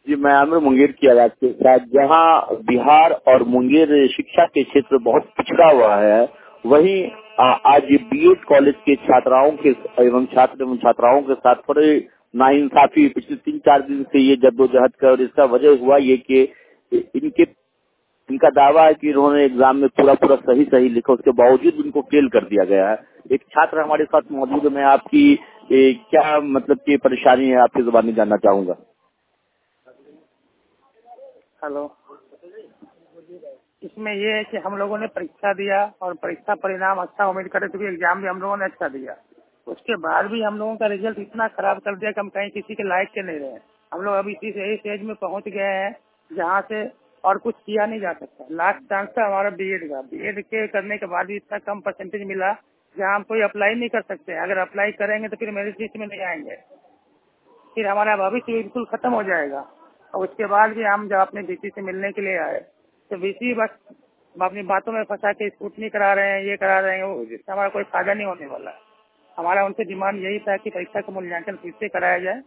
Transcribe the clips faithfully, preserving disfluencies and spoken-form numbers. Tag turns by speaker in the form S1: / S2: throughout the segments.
S1: जी, मैं आमिर मुंगेर की आवाज के साथ, जहां बिहार और मुंगेर शिक्षा के क्षेत्र बहुत पिछड़ा हुआ है, वहीं आ- आज बीएड कॉलेज के छात्राओं के एवं छात्र एवं छात्राओं के साथ थोड़े नाइंसाफी पिछले तीन चार दिन से ये जद्दोजहद कर, और इसका वजह हुआ ये कि इनके इनका दावा है कि इन्होंने एग्जाम में पूरा पूरा सही सही लिखा, उसके बावजूद इनको फेल कर दिया गया है। एक छात्र हमारे साथ मौजूद है, मैं आपकी ए, क्या मतलब की परेशानी है आपकी जुबानी जानना चाहूंगा।
S2: हेलो। इसमें ये है कि हम लोगों ने परीक्षा दिया और परीक्षा परिणाम अच्छा उम्मीद करे, क्योंकि एग्जाम भी हम लोगों ने अच्छा दिया। उसके बाद भी हम लोगों का रिजल्ट इतना खराब कर दिया कि हम कहीं किसी के लायक के नहीं रहे। हम लोग अभी इस स्टेज में पहुंच गए हैं जहां से और कुछ किया नहीं जा सकता। लास्ट चांस था हमारा बीएड का। बीएड के करने के बाद भी इतना कम परसेंटेज मिला जहाँ हम कोई अप्लाई नहीं कर सकते। अगर अप्लाई करेंगे तो फिर मेरिट लिस्ट में नहीं आएंगे, फिर हमारा भविष्य बिल्कुल खत्म हो जाएगा। और उसके बाद भी हम जब अपने बीसी से मिलने के लिए आए तो बीसी बस अपनी बातों में फंसा के स्कूटनी करा रहे हैं, ये करा रहे हैं, वो जिससे हमारा कोई फायदा नहीं होने वाला। हमारा उनसे डिमांड यही था कि परीक्षा का मूल्यांकन फिर से कराया जाए,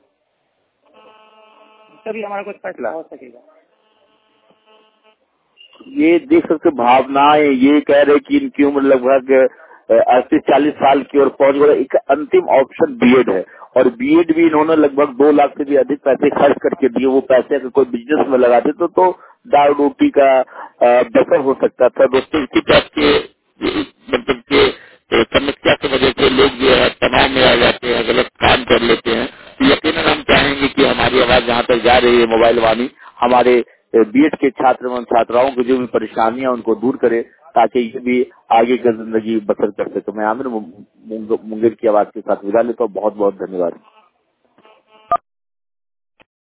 S2: तभी हमारा कुछ फैसला हो सकेगा।
S1: ये देख सकते भावनाएं ये कह रहे कि इनकी उम्र लगभग अस्सी चालीस साल की और पहुंच गए। एक अंतिम ऑप्शन बीएड है, और बीएड भी इन्होंने लगभग दो लाख से भी अधिक पैसे खर्च करके दिए। वो पैसे अगर कोई बिजनेस में लगा देते तो, तो दाल रोटी का अ, बसर हो सकता था। दोस्तों, इसी बात के मतलब के अ, समस्या की वजह से लोग जो है तनाव में आ जाते हैं, गलत काम कर लेते हैं। तो यकीनन हम चाहेंगे कि हमारी आवाज जहाँ तक जा रही है मोबाइल वाणी, हमारे बीएड के छात्र एवं छात्राओं की जो भी परेशानियां उनको दूर करे, ताकि ये भी आगे की जिंदगी बसर कर सके। मैं आमिर मुंगेर की आवाज के साथ विदा लेता हूँ। बहुत बहुत धन्यवाद।